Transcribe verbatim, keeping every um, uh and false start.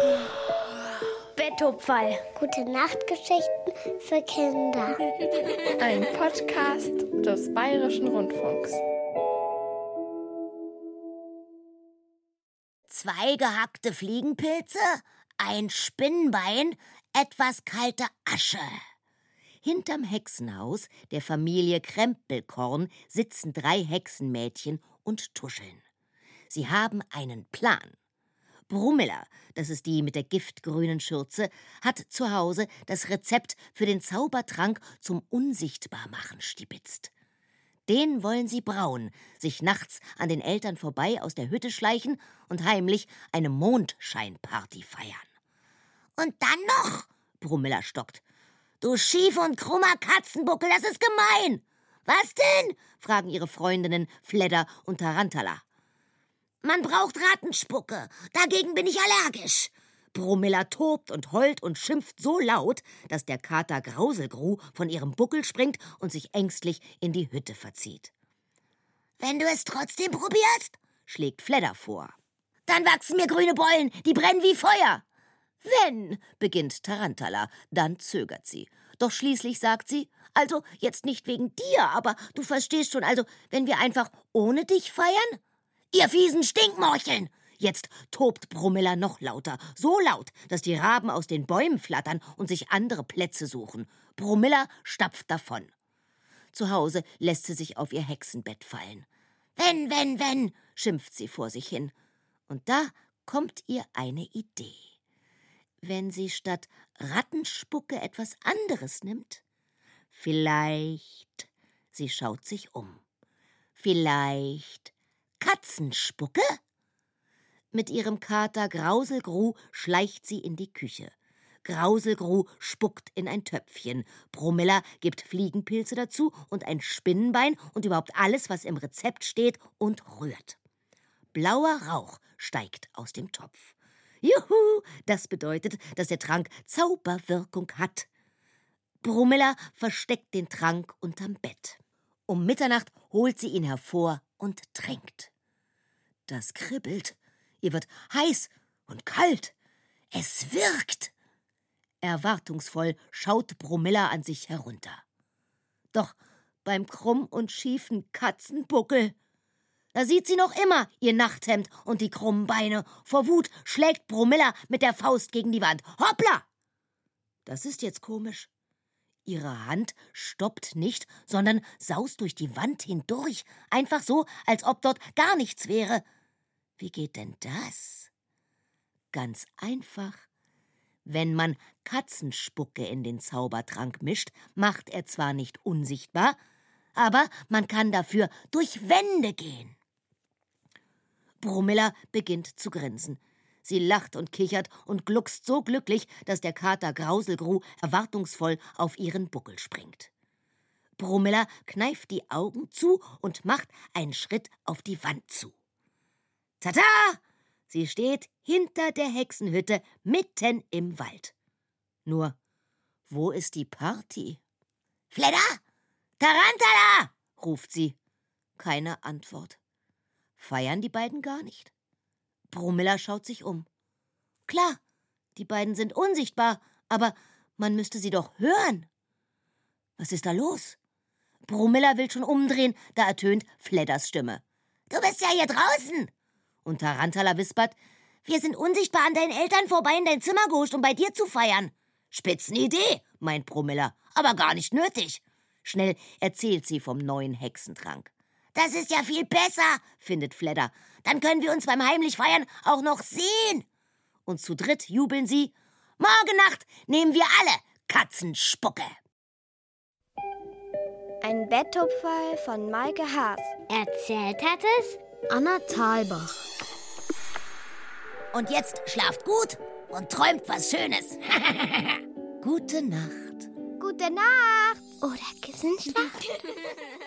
Bettopferl. Gute Nachtgeschichten für Kinder. Ein Podcast des Bayerischen Rundfunks. Zwei gehackte Fliegenpilze, ein Spinnbein, etwas kalte Asche. Hinterm Hexenhaus der Familie Krempelkorn sitzen drei Hexenmädchen und tuscheln. Sie haben einen Plan. Brummela, das ist die mit der giftgrünen Schürze, hat zu Hause das Rezept für den Zaubertrank zum Unsichtbarmachen stibitzt. Den wollen sie brauen, sich nachts an den Eltern vorbei aus der Hütte schleichen und heimlich eine Mondscheinparty feiern. Und dann noch, Brummela stockt, du schief und krummer Katzenbuckel, das ist gemein. Was denn? Fragen ihre Freundinnen Fledder und Tarantala. Man braucht Rattenspucke, dagegen bin ich allergisch. Brummela tobt und heult und schimpft so laut, dass der Kater Grauselgru von ihrem Buckel springt und sich ängstlich in die Hütte verzieht. Wenn du es trotzdem probierst, schlägt Fledder vor. Dann wachsen mir grüne Beulen, die brennen wie Feuer. Wenn, beginnt Tarantala, dann zögert sie. Doch schließlich sagt sie, also jetzt nicht wegen dir, aber du verstehst schon, also wenn wir einfach ohne dich feiern? Ihr fiesen Stinkmorcheln! Jetzt tobt Brummela noch lauter, so laut, dass die Raben aus den Bäumen flattern und sich andere Plätze suchen. Brummela stapft davon. Zu Hause lässt sie sich auf ihr Hexenbett fallen. Wenn, wenn, wenn, schimpft sie vor sich hin. Und da kommt ihr eine Idee. Wenn sie statt Rattenspucke etwas anderes nimmt? Vielleicht, sie schaut sich um, vielleicht Katzenspucke? Mit ihrem Kater Grauselgru schleicht sie in die Küche. Grauselgru spuckt in ein Töpfchen. Brummela gibt Fliegenpilze dazu und ein Spinnenbein und überhaupt alles, was im Rezept steht, und rührt. Blauer Rauch steigt aus dem Topf. Juhu, das bedeutet, dass der Trank Zauberwirkung hat. Brummela versteckt den Trank unterm Bett. Um Mitternacht holt sie ihn hervor und trinkt. Das kribbelt. Ihr wird heiß und kalt. Es wirkt. Erwartungsvoll schaut Brummela an sich herunter. Doch beim krumm und schiefen Katzenbuckel, da sieht sie noch immer ihr Nachthemd und die krummen Beine. Vor Wut schlägt Brummela mit der Faust gegen die Wand. Hoppla! Das ist jetzt komisch. Ihre Hand stoppt nicht, sondern saust durch die Wand hindurch. Einfach so, als ob dort gar nichts wäre. Wie geht denn das? Ganz einfach. Wenn man Katzenspucke in den Zaubertrank mischt, macht er zwar nicht unsichtbar, aber man kann dafür durch Wände gehen. Brummela beginnt zu grinsen. Sie lacht und kichert und gluckst so glücklich, dass der Kater Grauselgru erwartungsvoll auf ihren Buckel springt. Brummela kneift die Augen zu und macht einen Schritt auf die Wand zu. Tata! Sie steht hinter der Hexenhütte mitten im Wald. Nur, wo ist die Party? Fledder! Tarantala! Ruft sie. Keine Antwort. Feiern die beiden gar nicht? Brummela schaut sich um. Klar, die beiden sind unsichtbar, aber man müsste sie doch hören. Was ist da los? Brummela will schon umdrehen, da ertönt Fledders Stimme. Du bist ja hier draußen! Und Tarantala wispert, wir sind unsichtbar an deinen Eltern vorbei in dein Zimmer gehuscht, um bei dir zu feiern. Spitzenidee, meint Brummela, aber gar nicht nötig. Schnell erzählt sie vom neuen Hexentrank. Das ist ja viel besser, findet Fledder. Dann können wir uns beim heimlich Feiern auch noch sehen. Und zu dritt jubeln sie, morgen Nacht nehmen wir alle Katzenspucke. Ein Bettopferl von Maike Haas. Erzählt hat es Anna Thalbach. Und jetzt schlaft gut und träumt was Schönes. Gute Nacht. Gute Nacht. oder Kissenschlacht.